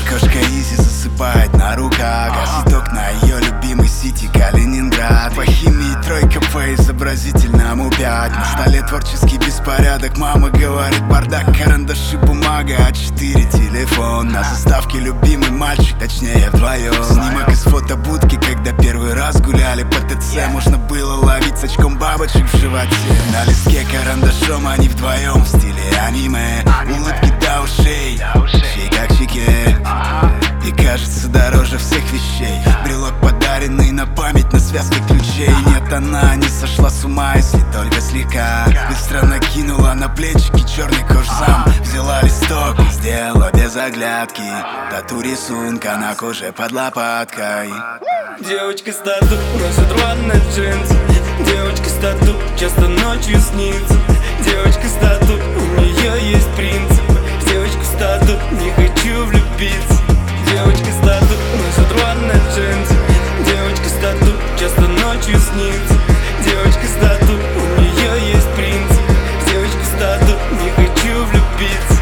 Кошка Изи засыпает на руках, гасит окна ее любимый сити Калининград. По химии тройка, по изобразительному 5. На столе творческий беспорядок, мама говорит бардак. Карандаши, бумага, А4, телефон. На заставке любимый мальчик, точнее вдвоем. Снимок из фотобудки, когда первый раз гуляли по ТЦ. Можно было ловить с очком бабочек в животе. На листке карандашом они вдвоем в стиле аниме. Улыбки до ушей, щей как щеке. И кажется дороже всех вещей. Брелок, подаренный на память, на связке ключей. Нет, она не сошла с ума, если только слегка. Быстро накинула на плечики черный кожзам. Взяла листок и сделала без оглядки тату рисунка на коже под лопаткой. Девочка с тату носит рваные джинсы. Девочка с тату часто ночью снится. Девочка с тату, у нее есть принцип. Девочка с тату, не хочу влюбиться. Девочка с тату носит рваные джинсы. Девочка с тату часто ночью снится. Девочка с тату, у нее есть принцип. Девочка с тату, не хочу влюбиться.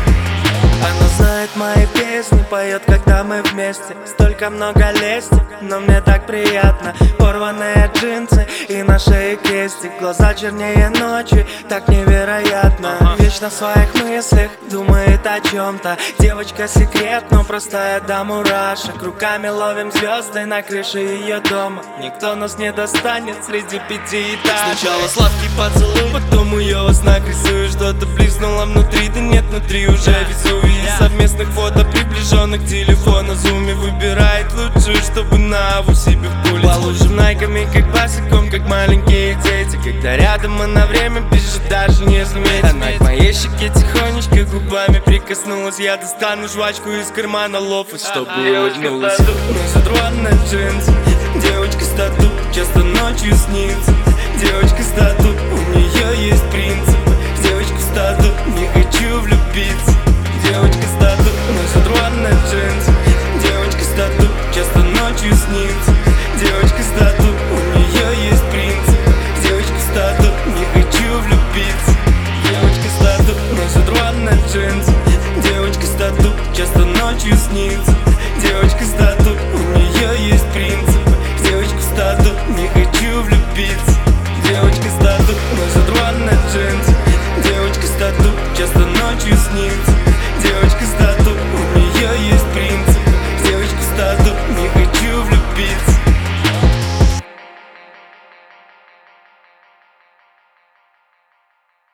Она знает мои песни, поет, когда мы вместе. Столько много лести, но мне так приятно. Порванные джинсы и на шее крестик. Глаза чернее ночи, так невероятно. Вечно в своих мыслях думает о чем-то. Девочка секрет, но простая до мурашек. Руками ловим звезды на крыше ее дома. Никто нас не достанет среди 5 этажей. Сначала сладкий поцелуй, потом ее во снах рисую. Что-то блеснуло внутри, да нет, внутри уже Везувий. Совместных фото, приближенных к телефону. Зуме выбирает лучшую, чтобы на аву себе в пулицу. По лужам найками, как босиком, как маленькие дети. Когда рядом мы на время бежит, даже не заметит. Она к моей щеке тихонечко губами прикоснулась. Я достану жвачку из кармана лофа, чтобы улыбнулась. Девочка с тату носит рваные джинсы. Девочка с тату часто ночью снится. Девочка с тату, у нее есть принцип. Девочка с тату, не хочу влюбиться. Девочка с тату носит рваные джинсы. Девочка с тату часто ночью снится. Девочка с тату, у нее есть принцип. Девочка с тату, не хочу влюбиться. Девочка с тату носит рваные джинсы. Девочка с тату часто ночью снится.